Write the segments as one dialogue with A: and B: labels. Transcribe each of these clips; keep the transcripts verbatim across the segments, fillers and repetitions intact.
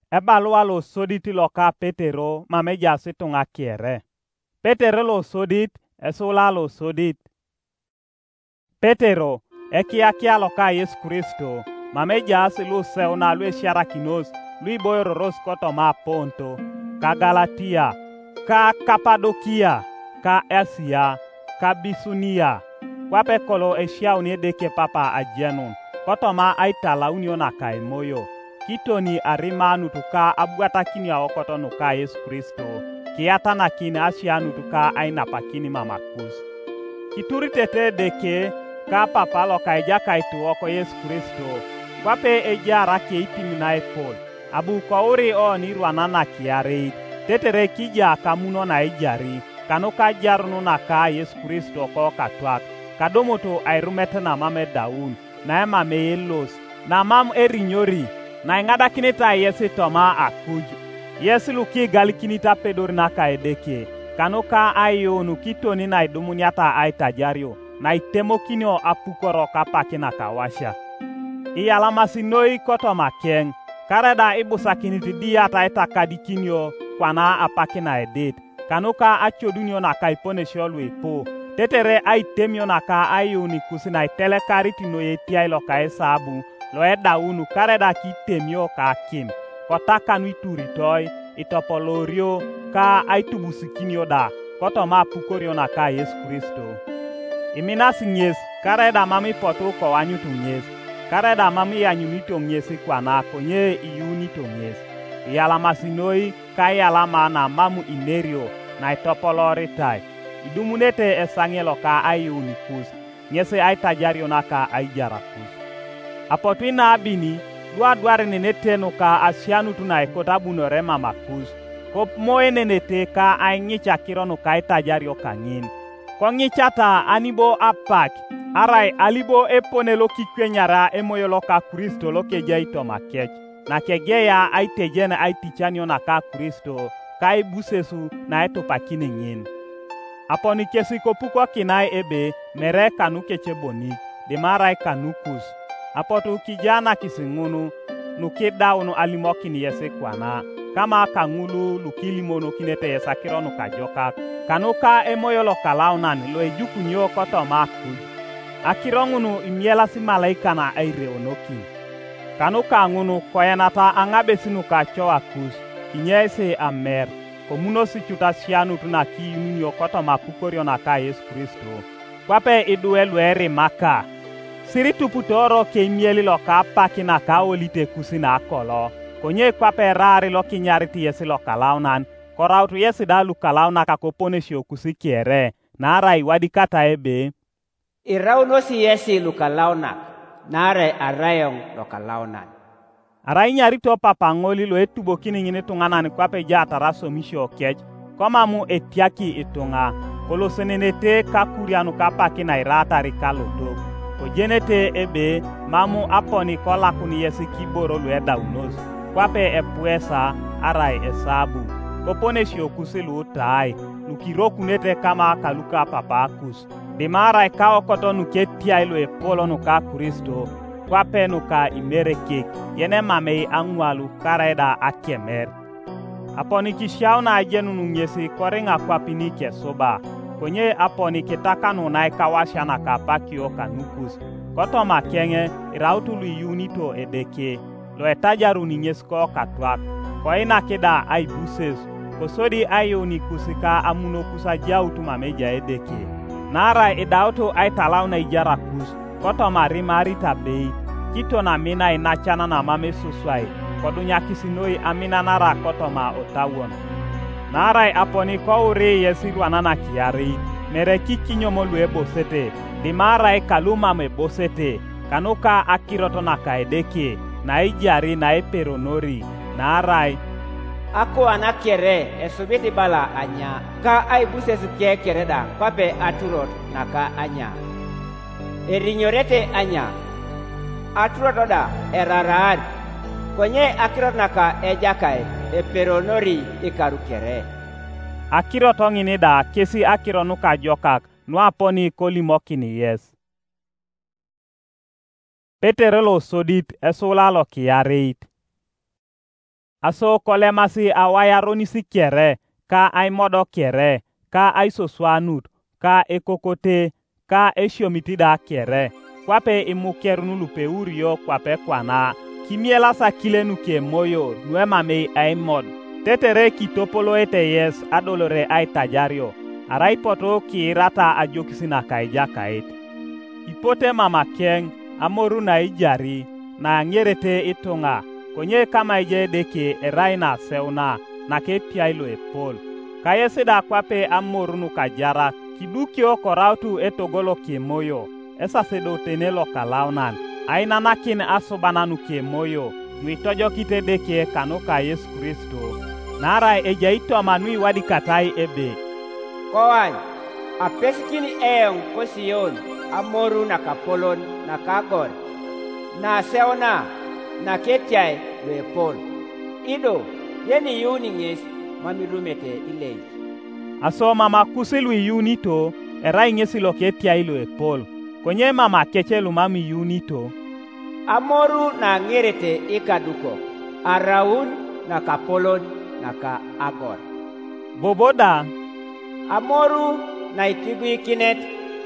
A: Ebalua lo sodit lo ka Petero mameja situnga kiere. Petero lo sodit esula lo sodit. Petero ekiakia lo ka Yesu Kristo mameja silu seuna lu esiara kinos lui boyororos koto ma Ponto ka Galatia ka Kapadokia ka Asia ka Bisunia kwape kolo esia unie deke papa ajenun koto ma aitala uniona ka emoyo kitoni arima nutuka abuata kini ya okoto nuka Yesu Kristo kiata na kini asia nutuka aina pakini mamakus kituri tete deke ka papa lo ka eja ka itu oko Yesu Kristo kwape eja rake itimina epol abu ko uri o ni ruanana kiare tetere kija kamuno na ejari kanuka jarnu na ka Yesu Kristo ko katwak kadomoto airumete na mame daun na ema meyelos na mam erinyori na ingada kinita Yesu toma akuju Yesu luki gali kinita pedori na ka edeke kanuka ayo nukitoni na idumunyata aitajario na itemo kinio apukoro kapaki na kawasha iyalamasi noi koto makeng kareda ibusa kiniti dia taita kadikinio kwana apaki na edet kanuka achodunio na ka ipone sholu ipo tetere aitemio na ka ayo ni kusina itele karitino yetia ilo ka esabu lo eda unu kareda ki temio ka kim kotaka nu ituritoy itopolorio ka aitubusikinio da koto ma pukorio na ka Yesu Kristo iminasi nyes kareda mami potu ko wanyutu nyes kareda mami yanyunito nyes kwana konye iyunito nyes yala masinoi ka yala mana mamu inerio na itopoloritai idumunete esangelo ka ayunikus nyese aitajario na ka aijarakus apotwina abini dua duare nenetenu ka asianu tunai kotabuno rema makus kop moe nenete ka ainyicha kironu ka itajario kangin kongichata anibo apak arai alibo eponelo kikwenyara emoyolo ka Kristo lokeja itomakech na kegeya aitejene aitichanio na ka Kristo ka ibusesu na etopakini ngin aponi kesi kopuko kinai ebe mere kanu kecheboni de marai kanukus apotu kijana kisingunu nukidawnu alimokini yese kwana kama kangulu lukilimono kinete yesakironu kajoka kanuka emoyolo kalaunan lo ejukunyo koto makuj akirongunu imiela si malaika na aire onoki kanuka ngunu koyanata angabesinu kacho akus kinyese amer komuno si chuta sianu tuna kiyunyo koto mapukorio na ka Yesu Kristo kwape iduelu eri maka siritu putoro ke imieli lo ka paki na ka olite kusina akolo konye kwape rari lo kinyariti yesi lo kalaunan korautu yesi dalu kalauna kakopone shio kusikiere nara iwadi kata ebe
B: irauno si yesi lukalauna nare arayong lokalaunan
A: arai nyarito papangoli lo etubo kini ngini tungana ni kwape jata raso misho kej koma mu etiaki itunga kolo senenete kakurianu kapaki na irata rikaloto kojenete ebe mamu aponi kola kuni yesi kiboro lo eda unos kwape epuesa arai esabu kopone shio kusilu utai nukiroku nete kama kaluka papakus dimara ikawo koto nuketia ilo epolo nuka Kristo kwape nuka imerekek yene mamei angwalu kareda akemer aponi kishiao na ajenu nunyesi koringa kwapini kesoba konye aponi kitaka nunai kawasha na kapakio kanukus koto makenge irautulu yunito edeke lo etajaru ninyesko katwak koina kida aibuses kosodi ayo ni kusika amuno kusaja utuma meja edeke nara idauto aitalau na ijara kus koto marimari tabei kito na mina inachana na mame suswai kodunya kisinoi amina nara koto ma otawon nara aponi ko ure yesiru anana kiari mere kikinyo molwe bosete dimara kaluma me bosete kanuka akiroto na kaedeke na ijari na eperonori nara
B: ako anakere esubiti bala anya ka aibuse sukie kereda pape aturot naka anya erinyorete anya aturot oda eraraan konye akirot naka ejakai eperonori ikarukere
A: akirot ongini da kesi akironu ka jokak nuaponi kolimokini yes Petero lo sodit esula lo kiareit aso kolemasi awayaronisi kere, ka ai modo kere, ka ai soswanut, ka ekokote, ka eshomitida kere, kwape imukerunu lupe urio kwape kwana, kimiela sa kilenu ke moyo nuemame ai mod, tetere kitopolo ete yes adolore ai tajario, arai poto ki rata ajokisina kaija kait. Ipote mama keng, amoru na ijari, na ngerete itunga, konye kama ije deke eraina seuna, na ke piailo epol. Kayesida kwape amorunu kajara, kidukio korautu etogolo ke moyo, esa sedo tenelo kalaunan, aina nakin asobananu ke moyo, nuitojo kite deke kanuka Yesu Kristo, nara eja ito manui wadi katai ebe.
B: Kowan, apesikini eong kosion, amoru na kapolon na kagor, na seona, na ketiai lepol. Ido, yeni yuninges mamirumete ilei.
A: Aso mama kusilu yunito, era ingesilo ketiai lepol. Konye mama kechelu mami yunito.
B: Amoru na ngerete ikaduko, araun na kapolon na ka agor.
A: Boboda.
B: Amoru na itigui kinet,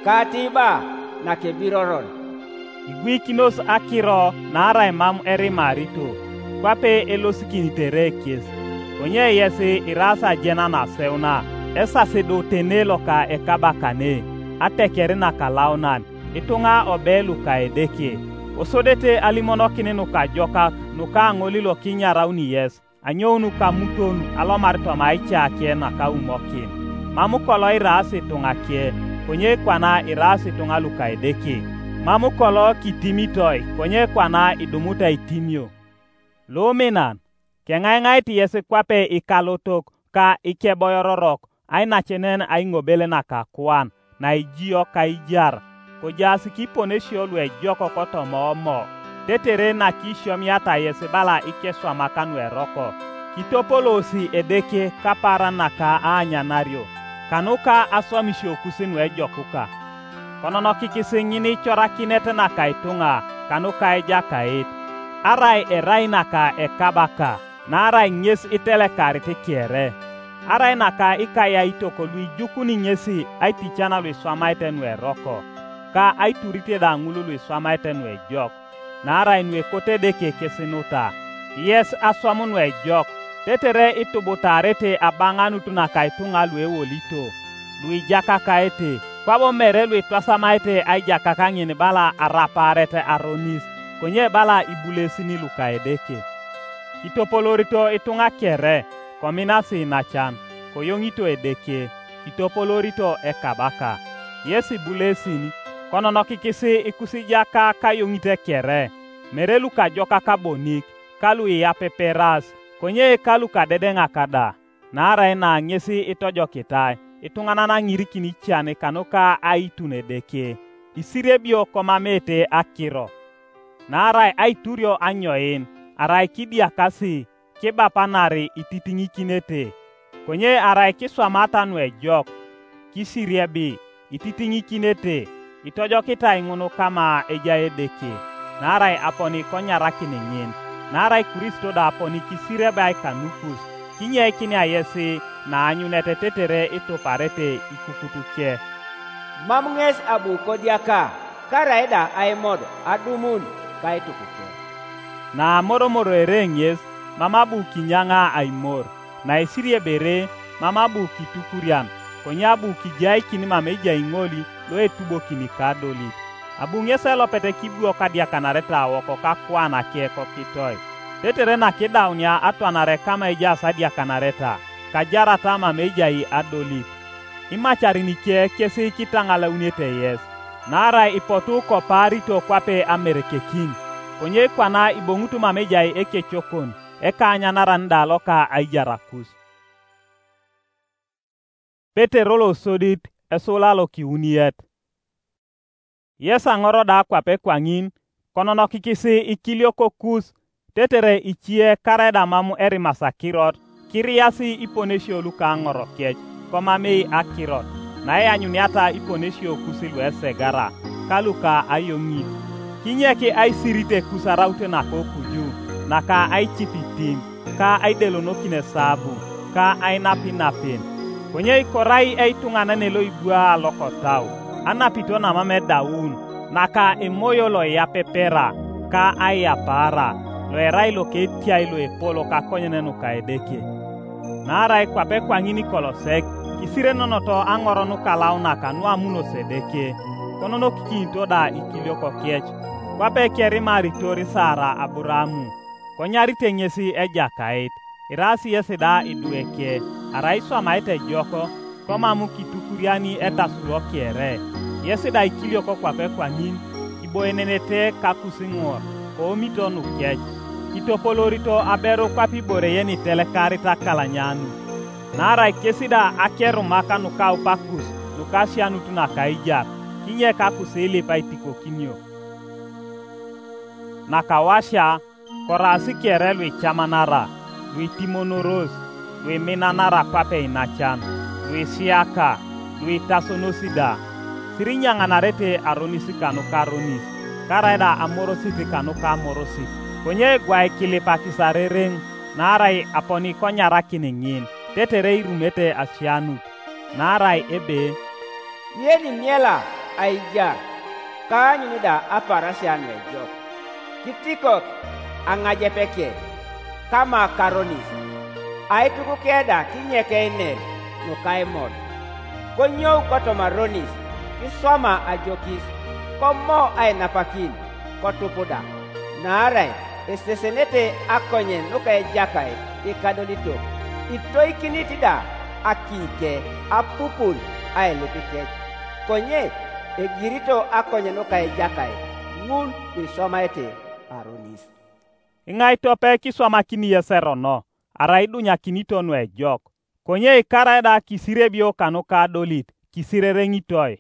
B: katiba na kebiroron.
A: Igui kinos akiro na ara imam eri marito, kwape elosikinite kies. Konye yesi irasa jena na seuna, esa sedo tenelo ka ekabakane, atekeri na kalaunan, itunga obelu ka edeke. Osodete alimono kinenu ka jokak, nuka angolilo kinya rauni yes, anyonu ka mutonu alomarito maicha ake na ka umokin. Mamu kolo irasi tunga kie, konye kwana irasi tunga luka edeke. Mamu kolo kitimitoi, konye kwana idumuta itimio. Lominan, kengai ngai ti yesi kwape ikalotok, ka ikeboyororok, aina chenen aingobele na ka kwan, na ijio ka ijar, kojasi kiponesho lwe joko koto mo mo, tetere na kishom yata yesi bala ikeswa makanu eroko, kitopolosi edeke kapara na ka anya nario, kanuka aswamisho kusinwe jokuka. Konono kikisi ngini chora kinete na kaitunga, kanuka eja kait, arai erai na ka ekabaka, na arai nyes itele karite kiere. Arai na ka ikaya itoko lui jukuni nyesi aitichana lui swamaite nwe roko, ka aiturite da ngulu lui swamaite nwe jok, na arai nwe kote deke kesinuta. Yes aswamu nwe jok, tetere itubutarete abanganu tuna kaitunga lui wolito, lui jaka kaete, kwabo mere lui twasamaite ai jaka kangini bala araparete aronis, konye bala ibulesini luka edeke. Kitopolorito itunga kere, kominasi nachan, koyongito edeke, kitopolorito ekabaka. Yesi bulesini, konono kikisi ikusi jaka kayongite kere, merelu ka joka kabonik, kalu iya peperas, konye kalu ka dedenga kada, na arai na ngesi itojo kitai, itungana na ngirikini chane kanuka aitune deke, isirebio komamete akiro. Na arai aiturio anyoin, arai kidia kasi, keba panari ititingi kinete, konye arai kiswamata nwe jok, kisiriebi, ititingi kinete, itojo kita ingunu kama eja edeke, na arai aponi konyarakini ngin, na arai Kristo da aponi kisirebe kanukus, kinye kini ayesi na anyunete tetere ito parete ikukutuke.
B: Mamunges abu kodiaka, karaida aimod adumun kaitukuke.
A: Na moro moro erenyes, mamabu kinyanga aimor, na isirie bere, mamabu kitukurian, konyabu kijai kini mameja ingoli, loe tubo kini kadoli. Abu ngese lopete kibu okadia kanareta woko kakwana kieko kitoi. Tetere na kidaunia atwanare kama ija sadia kanareta, kajara tama mejai adoli. Imacharini kie kesi kitangala unete yes, nara ipotu koparito kwape Amerike king. Konye kwana ibongutu mamejai eke chokon, eka anyanara ndalo ka aijarakus. Peterolo sodit esolalo kiuniet. Yesa ngoro da kwape kwangin, konono kikisi ikilio kokus, tetere ichie kareda mamu eri masakirot, kiriasi iponesio luka ngoro kech, komamei akirot, na e anyuniata iponesio kusilu esegara, kaluka ayongit. Kinyeki ai sirite kusaraute na kokuju, naka ai chipitim, ka aidelonokine sabu ka ainapinapin. Konye ikorai eitung'anane lo ibua lokotau. Anapito na mame daun. Naka emoyo lo yapepera ka ayapara. Lo erai lo ketiai lo epolo ka konyenenu ka edeke. Narai kwape kwa ngini kolosek. Kisire nonoto angoronu kalauna ka nuamuno sedeke. Konono kikinto da ikilio kokiech. Kwape keri maritori Sara Aburamu. Konyari tenyesi ejakait. Irasi yesida idueke. Araiswa maite joko. Komamu kitukuriani etasuro kiere. Yesida ikilio ko kwape kwa ngin. Iboenenete kakusingor. Ko omito nukiech. Kitopolorito abero kwapi bore yeni telekarita kalanyanu. Narai kesida akeru maka nuka upakus. Nukasya nutuna kaijak. Kinye kakusele paitiko kinyo. Nakawasha korasi kiere lui chamanara. Lui timonoros. Lui minanara kwape inachan. Lui siaka. Lui tasonosida. Sirinya nganarete aronisi kanuka aronis. Karaida amorositi kanuka amorosi. Konye gwai kilipa kisarereng. Narai aponi konyara kiningin. Teterei rumete asianut. Narai ebe.
B: Yeni miela aija. Kanyunida aparasian wejok. Kitikok angajepeke. Kama karonis. Aituku keda kinyeke iner. Nukai mod. Konyo kotomaronis. Kiswama ajokis. Komo ay napakin. Kotupuda. Narai. Estesenete akonyen nukai jakai. Ikadolito. Itoi kinitida. Akike. Apupul. Ay lupikech. Konye. Egirito akonyen nukai jakai. Ngun bisoma ete aronis.
A: Ingai tope kiswama kini yesero no. Araidu nyakinito nwe jok. Konye ikaraida kisirebio kanuka dolit. Kisire rengitoi.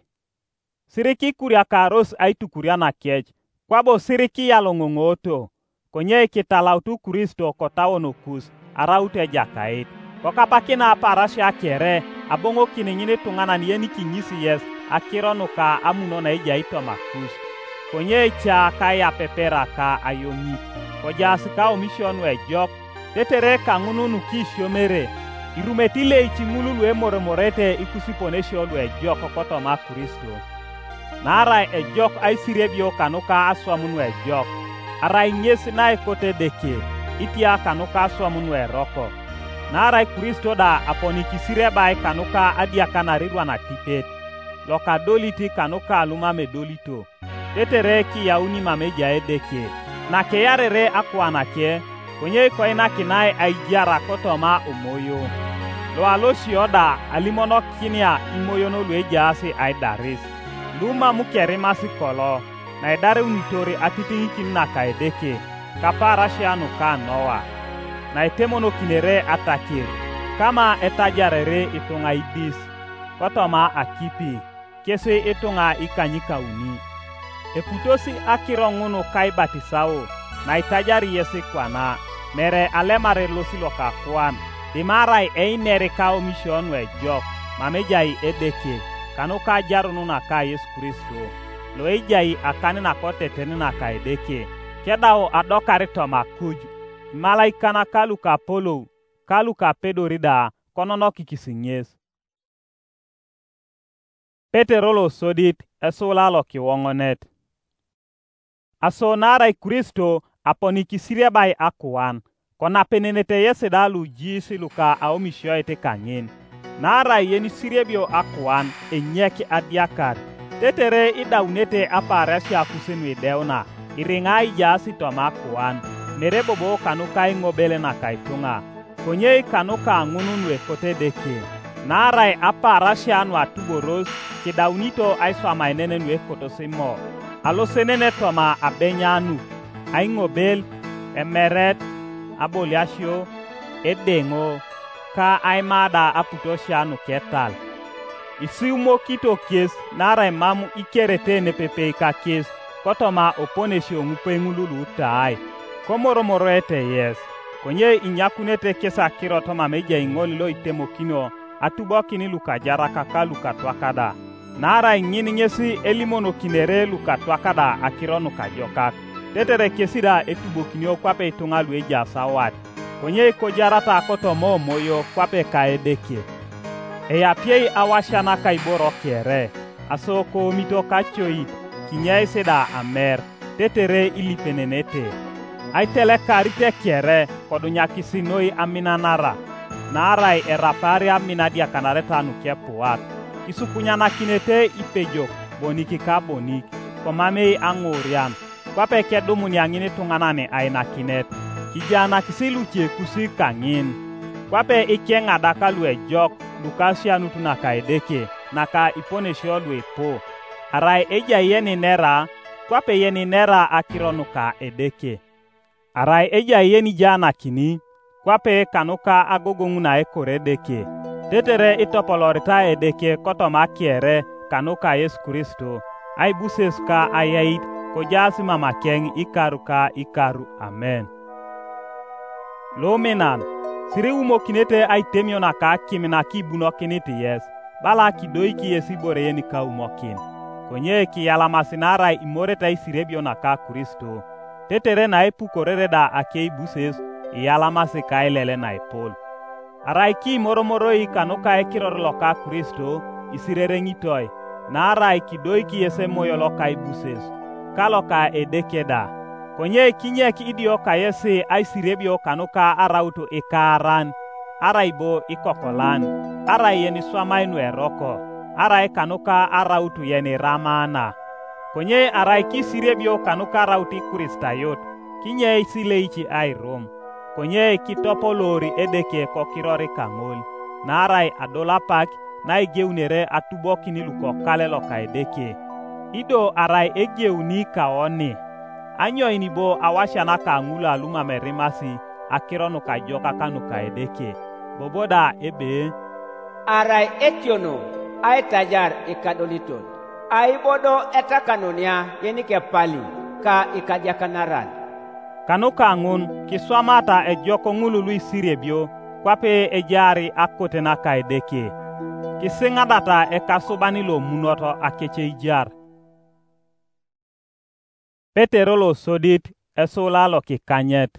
A: Siriki kuria karos aitu kuria na kiech. Kwabo siriki yalongongoto. Konye kitalautu Kristo kotawo nokus. Araute jakait. Kokapakina parasha kere. Abongo kiningine tungana niyeni kinyisi yes. Akironu ka amuno na ija ito makus. Konye cha kaya pepera ka ayomi. Kojasi ka omishonu e jok. Tetere ka ngunu nukisho mere. Irumetile ichimululu e moremorete ikusiponesho lu e jok koto ma Kristo. Nara e jok ay sirebio kanuka aswamunu e jok. Arai nyesi na ekote deke. Itia kanuka aswamunu e roko. Nara e Kristo da aponi kisireba e kanuka adiaka na ridwa na tipet. Loka doliti kanuka aluma me dolito. Tetere ki yauni mameja edeke. Na keyarere akwanake. Konye ko ina kinai aijiara kotoma umoyo. Lo aloshi oda alimono kinia imoyo no luejaasi aidaris. Luma mukerimasi kolo. Na idare unitori atiti kinna kaedeke. Kapara shianu ka noa. Na itemono kinere atakir. Kama etajarere itunga idis. Kotoma akipi. Kese itunga ikanyika uni. Eputosi akirongunu kai batisao. Na itajari yesi kwana. Mere alemare losilo ka kwan. Dimarai einere kao mission we jok. Mamejai edeke. Kanuka jarunu na ka Yesu Kristo. Lo ejai akani na kote teni na ka edeke. Kedao adokari toma kuju. Malaika na kalu ka polo. Kalu ka pedorida. Konono kikisinyes. Peterolo sodit. Esolalo kiwongonet. Aso narai Kristo. Aponi kisiria bai akuan. Kona penenete yesedalu jisi luka aomisho ete kanyin. Nara yeni sirebio akuan enyeki adiakar. Tetere idaunete aparasi akusenu ideona. Iringai jasi toma akuan. Merebobo kanuka ingobele na kaitunga. Konye kanuka ngununwe kote deke. Nara aparasi anu atuboros. Kidaunito aiswa mainene nwe kotosimo. Alosenene toma abenyanu. Aingobel, emeret, aboliasio, edengo, ka aimada aputoshianu ketal. Isiumo kito kies, nara imamu ikerete nepepe ka kies, kotoma oponesio ngupe ngululu utai. Komoro moro ete yes. Konye inyakunete kesa kirotoma meja ingoli lo itemo kino, atubokini luka jaraka ka luka twakada. Nara ingini nyesi elimono kinere luka twakada akironu kajokak. Tetere kesida etubo kinyo kwape itunga lueja sawat. konye ko jarata ko to mo moyo kwape ka edeke. E ya piei awashana ka iboro kere, aso ko mito kachoit, kinyai seda amer, tetere ilipenenete. Aitele karite kere, kodu nyakisi noi aminanara, narai erapari aminadia kanareta nukia puat. Kisukunyana kinete ipejo, boniki ka boniki, komamei angurian, kwape kedumu nyangini tunganane aina kinet. Kijana kisiluche kusi kangin, kwape ike ngadaka lue jok, lukasia nutuna ka edeke, naka ipone shio lue po. Arai eja yeni nera, kwape yeni nera akironuka edeke. Arai eja yeni jana kini, kwape kanuka agogonguna ekore deke. Tetere itopolorita edeke kotoma kiere kanuka Yesu Kristo. Ai busesuka ayait kojasi mama keng ikaruka ikaru. Amen. Lomenan, siri umo kinete ai temio na ka kimina kibuno kiniti yes. Bala kidoi ki yesi bore yeni ka umokin. Konye ki yalamasinara imoreta isirebio na ka Kristo. Tetere na epu korereda akei buses iyalamasi ka ilele na ipol. Arai ki moromoroi kanuka ekirorlo ka Kristo isirere ngitoi. Na arai kidoi ki yese moyolo ka ibuses. Kalo ka edekeda. Konye kinye ki idio ka yese aisirebio kanuka arauto ikaran. Araibo ikokolan. Arai yeni swamainu eroko. Arai kanuka arautu yeni ramana. Konye arai ki sirebio kanuka arauti kuristayot. Kinye isileichi ai rom. Konye kitopolori edeke kokirori kangol. Na arai adolapak na igeunere atubo kiniluko kalelo ka edeke. Ido arai egeuni kaoni. Anyo inibo awashana ka ngula aluma merimasi akironu ka joka kanu ka edeke. Boboda ebe.
B: Arai etiono aitajar ikadoliton. Aibodo etakanonia yenike pali ka ikajakanaran.
A: Kanuka ngun kiswamata ejoko ngululu isirebio kwape ejari akotena ka edeke. Kisingadata ekasubanilo munoto akeche ijar. Peterolo sodit esolalo kikanyet.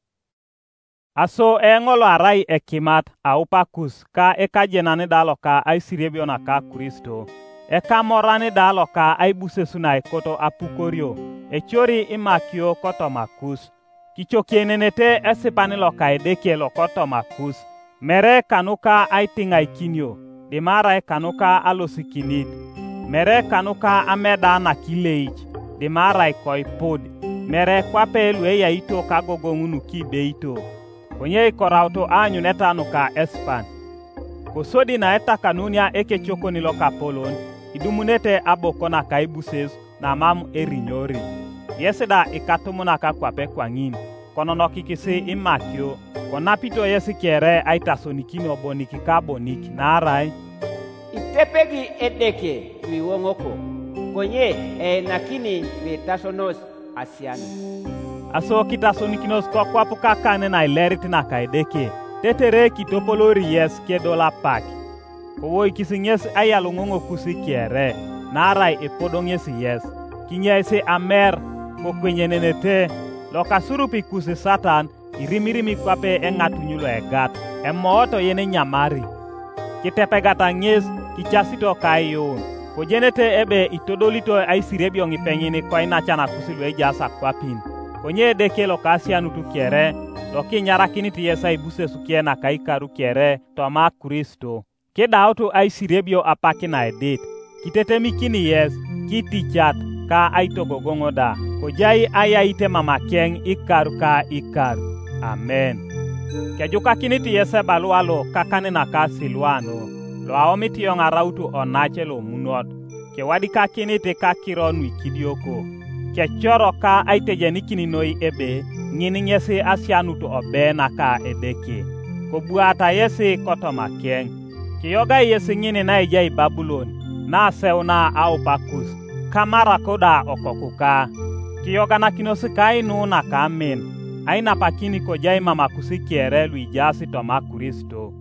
A: Aso engolo arai ekimat aupakus ka ekajenani dalo ka aisirebio na ka Kristo. Eka morani dalo ka aibusesuna ekoto apukorio. Echori imakio koto makus. Kichokienenete esipanilo ka edeke lo koto makus. Mere kanuka aitinga ikinyo. Dimara kanuka alosikinit. Mere kanuka ameda na kileich. Dimara ikoipod. Mere kwape lueya ito kagogongunu kibeito. Konye ikorauto anyu netanuka espan. Kosodi na eta kanunia eke choko niloka polon. Idumunete abokona kaibuses na mamu erinyori. Yeseda ikatumuna ka kwape kwangin. Konono kikisi imakyo. Konapito yesi kiere aitasonikini oboniki ka boniki. Narai.
B: Itepegi edeke wiwongoko. Konye e nakini vitasonos asiano.
A: Aso kitasonikinos kwa kwapu kakane na ileriti na kaedeke. Tetere kitopolori yes kedola pak. Kowo ikisinyes ayalungongo kusi kiere. Narai epodong yesi yes. Kinyesi amer kokwenyenenete. Lokasurupi kusi satan irimirimi kwape engatunyulo egat. Emooto yene nyamari. Kitepegata nyes kichasito kayon. Kojenete ebe itodolito aisirebio ngipengini kwa inachana kusilu ejasa kwapin. Konye deke lokasia nutu kiere, loki nyarakini tiyesa ibuse sukie na kaikaru kiere, toma Kristo. Keda auto aisirebio apaki na edit. Kitetemi kini yes, kiti chat, ka aito gogongoda. Kojai aya ite mama keng ikaru ka ikaru. Amen. Kejuka kini tiyesa balualo kakane na ka silwano. Lo aomiti yong arautu onache lo munot. Ke wadika kini te ka kironu ikidioko. Ke choro ka aitejeni kini noi ebe. Ngini nyesi asianutu obe na ka edeke. Kobuata yesi koto makeng. Kiyoga yesi ngini na ijai Babylon. Na seuna au pakus. Kamara koda okokuka. Kiyoga na kinosika inu na kamin. Aina pakini kojai mama kusikiere luijasi toma Kristo.